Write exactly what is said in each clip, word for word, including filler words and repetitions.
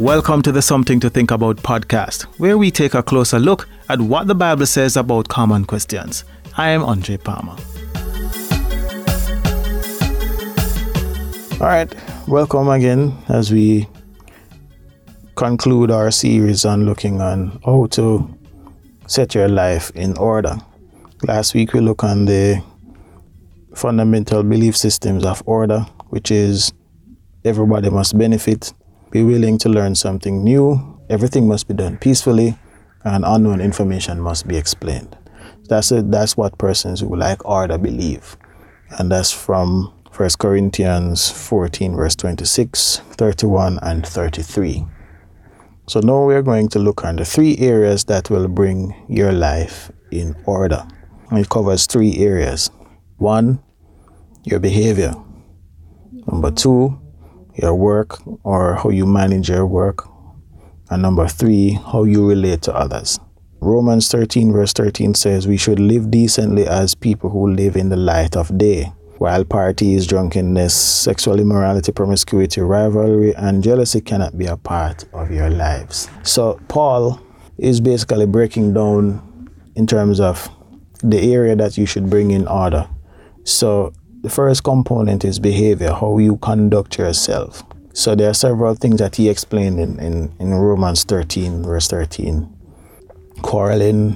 Welcome to the Something to Think About podcast, where we take a closer look at what the Bible says about common questions. I am Andre Palmer. All right, welcome again as we conclude our series on looking on how to set your life in order. Last week we looked on the fundamental belief systems of order, which is everybody must benefit, be willing to learn something new, everything must be done peacefully, and unknown information must be explained. That's it. That's what persons who like order believe. And that's from First Corinthians fourteen, verse twenty-six, thirty-one, and thirty-three. So now we're going to look on the three areas that will bring your life in order. It covers three areas. One, your behavior. Number two, your work or how you manage your work. And number three, how you relate to others. Romans thirteen verse thirteen says we should live decently as people who live in the light of day. While parties, drunkenness, sexual immorality, promiscuity, rivalry, and jealousy cannot be a part of your lives. So Paul is basically breaking down in terms of the area that you should bring in order. So the first component is behavior, how you conduct yourself. So there are several things that he explained in, in, in Romans thirteen, verse thirteen. Quarreling,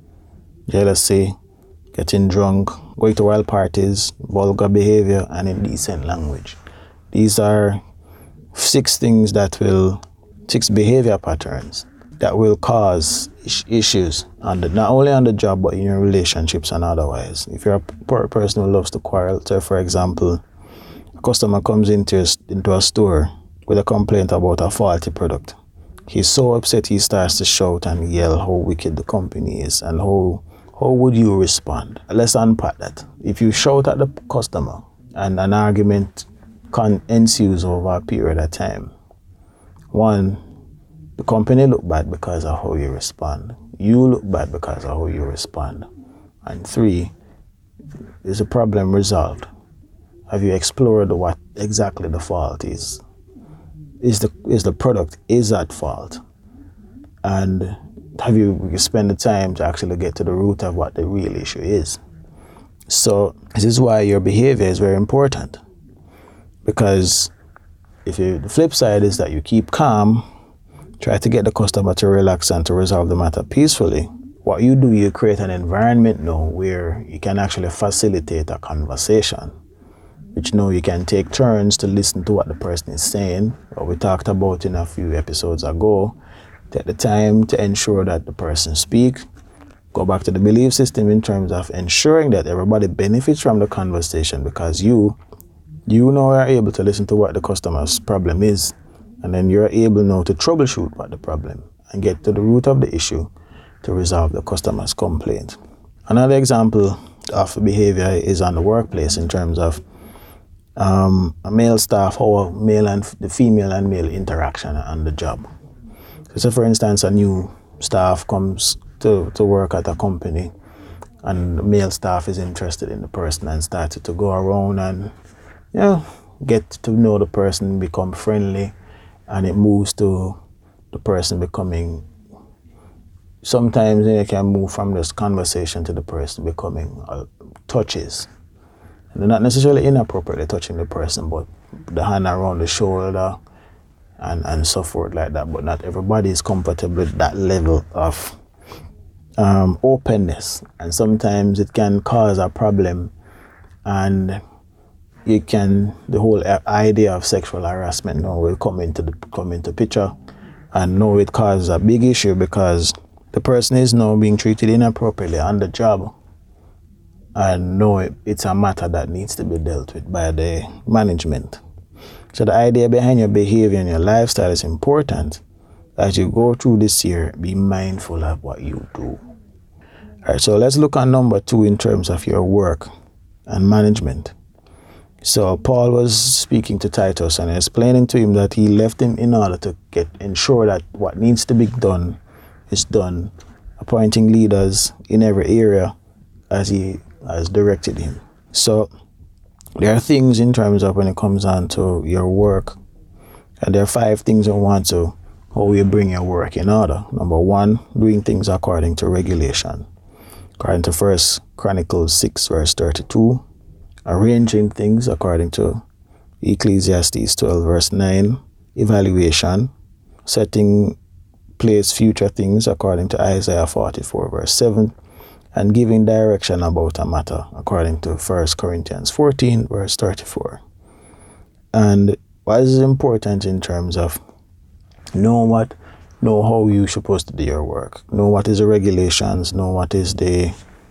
jealousy, getting drunk, going to wild parties, vulgar behavior, and indecent language. These are six things that will, six behavior patterns that will cause is- issues, on the, not only on the job, but in your relationships and otherwise. If you're a poor person who loves to quarrel, so for example, a customer comes into a, into a store with a complaint about a faulty product. He's so upset he starts to shout and yell how wicked the company is and how how would you respond? Let's unpack that. If you shout at the customer and an argument con- ensues over a period of time, one, the company look bad because of how you respond. You look bad because of how you respond. And three, is the problem resolved? Have you explored what exactly the fault is? Is the is the product is at fault? And have you, you spend the time to actually get to the root of what the real issue is? So this is why your behavior is very important. Because if you, the flip side is that you keep calm, try to get the customer to relax and to resolve the matter peacefully. What you do, you create an environment now where you can actually facilitate a conversation, which now you can take turns to listen to what the person is saying. What we talked about in a few episodes ago. Take the time to ensure that the person speak. Go back to the belief system in terms of ensuring that everybody benefits from the conversation, because you, you now are able to listen to what the customer's problem is, and then you're able now to troubleshoot what the problem and get to the root of the issue to resolve the customer's complaint. Another example of behavior is on the workplace in terms of um, a male staff, how male and the female and male interaction on the job. So for instance, a new staff comes to, to work at a company and the male staff is interested in the person and started to go around and, you know, get to know the person, become friendly, and it moves to the person becoming, sometimes you can move from this conversation to the person becoming uh, touches. And they're not necessarily inappropriately touching the person, but the hand around the shoulder, and, and so forth like that. But not everybody is comfortable with that level of um, openness. And sometimes it can cause a problem, and you can, the whole idea of sexual harassment now will come into the come into picture, and now it causes a big issue because the person is now being treated inappropriately on the job, and now it, it's a matter that needs to be dealt with by the management. So the idea behind your behavior and your lifestyle is important. As you go through this year, be mindful of what you do. All right, so let's look at number two in terms of your work and management. So Paul was speaking to Titus and explaining to him that he left him in order to get ensure that what needs to be done is done, appointing leaders in every area as he has directed him. So there are things in terms of when it comes on to your work, and there are five things I want to how you bring your work in order. Number one, doing things according to regulation. According to First Chronicles six, verse thirty-two, arranging things according to Ecclesiastes twelve, verse nine, evaluation, setting place future things according to Isaiah forty-four, verse seven, and giving direction about a matter according to First Corinthians fourteen, verse thirty-four. And what is important in terms of know what, know how you're supposed to do your work, know what is the regulations, know what is the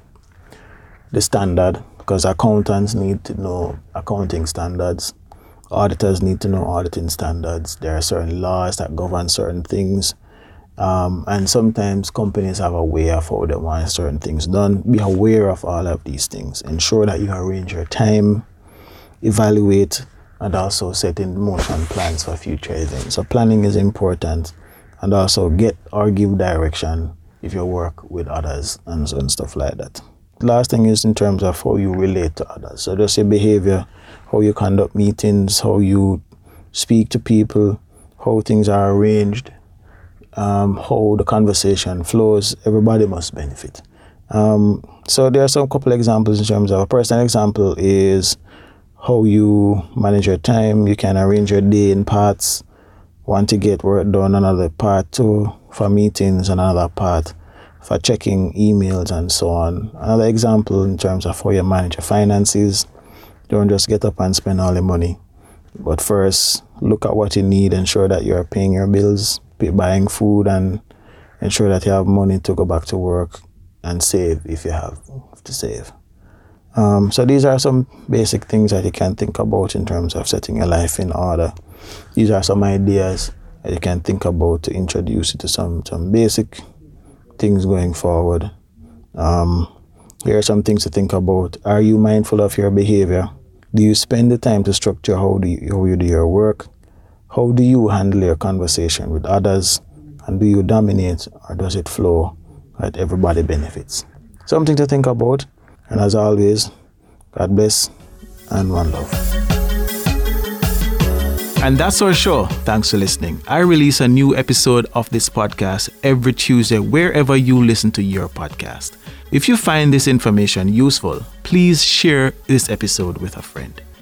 the standard, because accountants need to know accounting standards, auditors need to know auditing standards. There are certain laws that govern certain things, um, and sometimes companies have a way of how they want certain things done. Be aware of all of these things. Ensure that you arrange your time, evaluate, and also set in motion plans for future events. So planning is important, and also get or give direction if you work with others and, so and stuff like that. Last thing is in terms of how you relate to others. So just your behavior, how you conduct meetings, how you speak to people, how things are arranged, um, how the conversation flows. Everybody must benefit. Um, so there are some couple examples in terms of a personal example is how you manage your time. You can arrange your day in parts. Want to get work done, another part two for meetings, another part for checking emails and so on. Another example in terms of how you manage your finances. Don't just get up and spend all the money. But first, look at what you need, ensure that you're paying your bills, pay, buying food, and ensure that you have money to go back to work and save if you have to save. Um, so these are some basic things that you can think about in terms of setting your life in order. These are some ideas that you can think about to introduce you to some, some basic things going forward. Um, here are some things to think about. Are you mindful of your behavior? Do you spend the time to structure how, do you, how you do your work? How do you handle your conversation with others? And do you dominate, or does it flow that everybody benefits? Something to think about. And as always, God bless and one love. And that's our show. Thanks for listening. I release a new episode of this podcast every Tuesday, wherever you listen to your podcast. If you find this information useful, please share this episode with a friend.